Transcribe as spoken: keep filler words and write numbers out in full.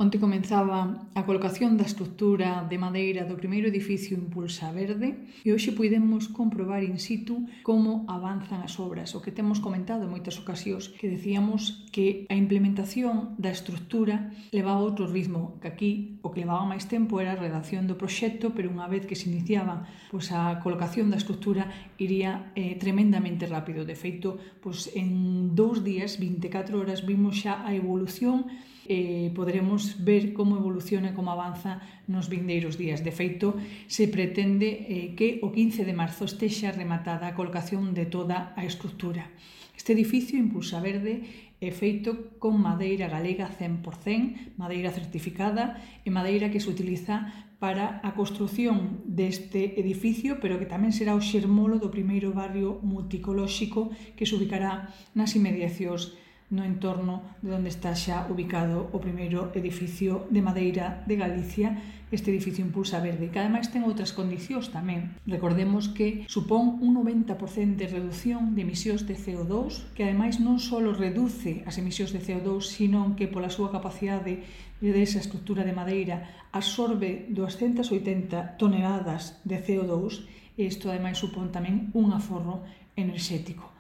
Onte comenzaba a colocación da estrutura de madeira do primeiro edificio Impulsa Verde e hoxe puidemos comprobar in situ como avanzan as obras. O que temos comentado en moitas ocasións, que decíamos que a implementación da estrutura levaba outro ritmo, que aquí o que levaba máis tempo era a redacción do proxecto, pero unha vez que se iniciaba pois, a colocación da estrutura iría eh, tremendamente rápido. De feito, pois, en dous días, vinte e catro horas, vimos xa a evolución e poderemos ver como evoluciona e como avanza nos vindeiros días. De feito, se pretende eh, que o quince de marzo estexa rematada a colocación de toda a estrutura. Este edificio, Impulsa Verde, é feito con madeira galega cen por cen, madeira certificada e madeira que se utiliza para a construción deste edificio, pero que tamén será o xermolo do primeiro barrio multicolóxico que se ubicará nas inmediacións no entorno de onde está xa ubicado o primeiro edificio de madeira de Galicia, este edificio Impulsa Verde, que ademais ten outras condicións tamén. Recordemos que supón un noventa por cento de reducción de emisións de C O dous, que ademais non só reduce as emisións de C O dous, sino que pola súa capacidade desa estrutura de madeira absorbe doscientas oitenta toneladas de C O dous, e isto ademais supón tamén un aforro enerxético.